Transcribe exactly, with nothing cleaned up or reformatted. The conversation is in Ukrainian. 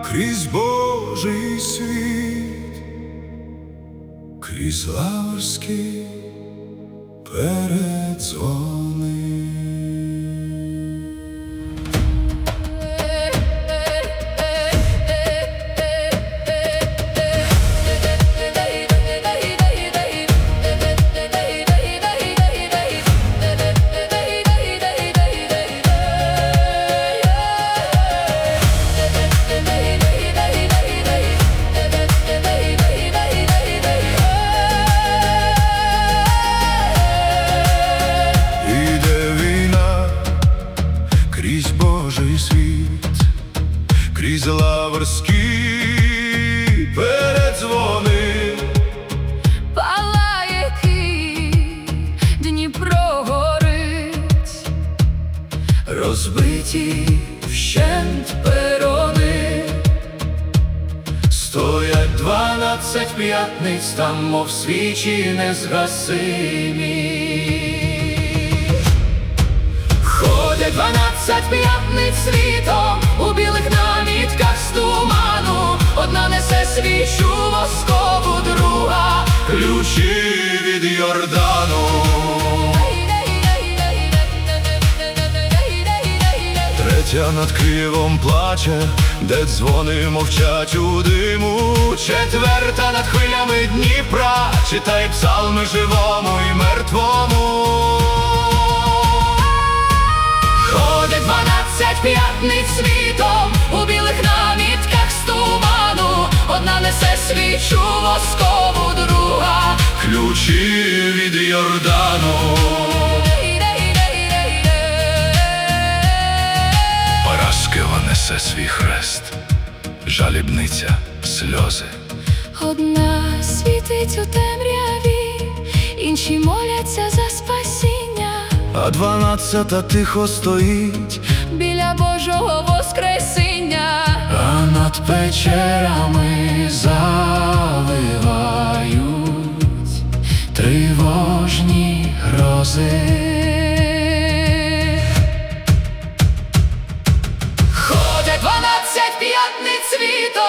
крізь Божий світ, крізь лаврські передзвони. Крізь Божий світ, крізь лаврські передзвони. Палає Київ, Дніпро горить, розбиті вщент перони. Стоять дванадцять п'ятниць там, мов свічі незгасимі. Ходять дванадцять п'ятниць світом у білих намітках з туману. Одна несе свічу воскову, друга ключі від Йордану. Третя над Києвом плаче, де дзвони мовчать у диму. Четверта над хвилями Дніпра читає псалми живому і мертвому. Ходять дванадцять п'ятниць світом у білих намітках з туману. Одна несе свічу воскову, друга ключі від Йордану. Параскева несе свій хрест, жалібниця, сльози. одна світить у темряві, інші моляться за спасіння, А дванадцята тихо стоїть біля Божого воскресіння. А над печерами завивають тривожні грози. Ходять дванадцять п'ятниць світом